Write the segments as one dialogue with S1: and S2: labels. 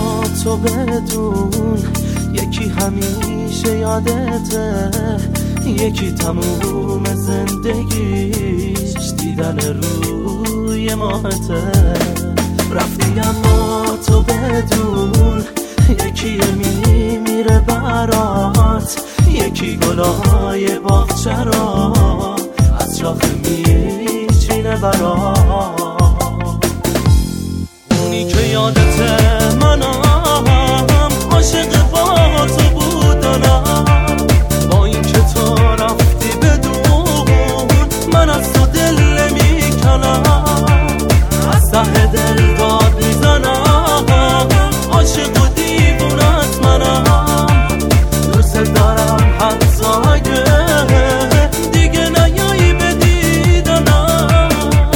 S1: اما تو بدون، یکی همیشه یادته، یکی تموم زندگیش دیدن روی ماهته. رفتی اما تو بدون، یکی میمیره برات، یکی گلای باغچه را از شاخه میچینه برات. اونی که یادته منم عاشق با تو بودنم، با این که تو رفتی بدون من از تو دل نمیکنم، از ته دل داد میزنم، عاشق و دیوونت منم، دوست دارم حتی اگه دیگه نیایی به دیدنم.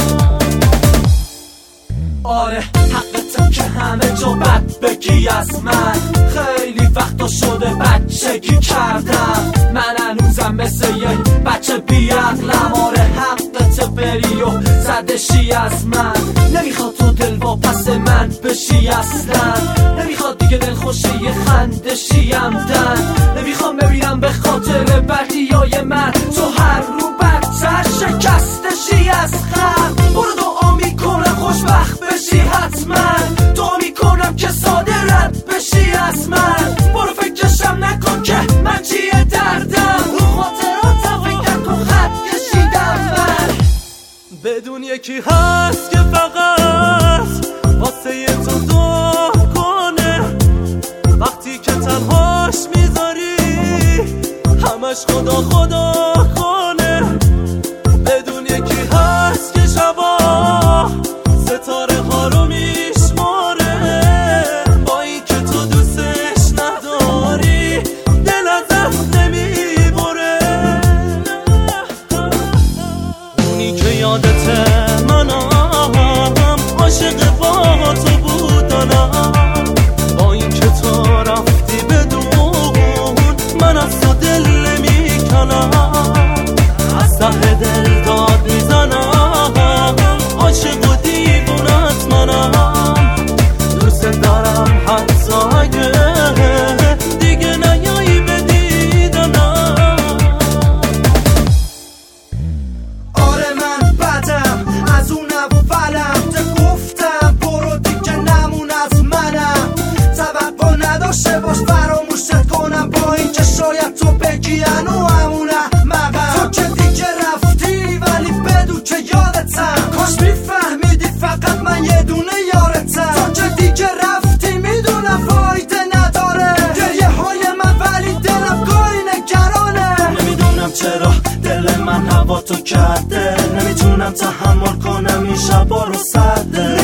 S2: آره حقته که همه جا بد بگی از من، خیلی وقتا شده بچگی کردم، من هنوزم مثل یه بچه بیعقلم. آره حقته بری و زدشی از من، نمیخواد تو دل واپس من بشی اصلا، نمیخواد دیگه دل خوشی یه خندشی همدن، نمیخوام ببینم به خاطر بدیای من تو هر رو بدتر شکستشی از خم. برو دعا میکنم خوشبخت بشی حتما، دعا میکنم که ساده رد بشی از من، برو فکرشم نکن که من چیه دردم، رو خاطراتم فکر کن خط کشیدم من.
S1: بدون یکی هست که فقط واسه تو دعا کنه، وقتی که تنهاش میذاری همش خدا خدا کنه. بدون یکی هست که شبا ستاره ها رو میشماره، با این که تو دوستش نداری دل ازت نمیبره. اونی که یادته منم عاشق با تو بودنم، با این که تو رفتی بدون من از تو دل نمیکنم، از ته دل داد میزنم، عاشق و دیوونت منم، دوست دارم حتی اگه دیگه نیایی به دیدنم.
S2: آره من بدم از اون اولم، te گفتم برو دیگه نمون از منم، توقع نداشته باش فراموشت کنم، با این که شاید تو بگی انو همونه مقم. تو که دیگه رفتی ولی بدون که یادتم، کاش میفهمیدی فقط من یه دونه یارتم. تو که دیگه رفتی میدونم فایده نداره گریه های من، ولی دلم گاهی نگرانه.
S1: نمیدونم چرا دل من هوا تو کرده، نمیتونم تحمل کنم این شبا رو سرده.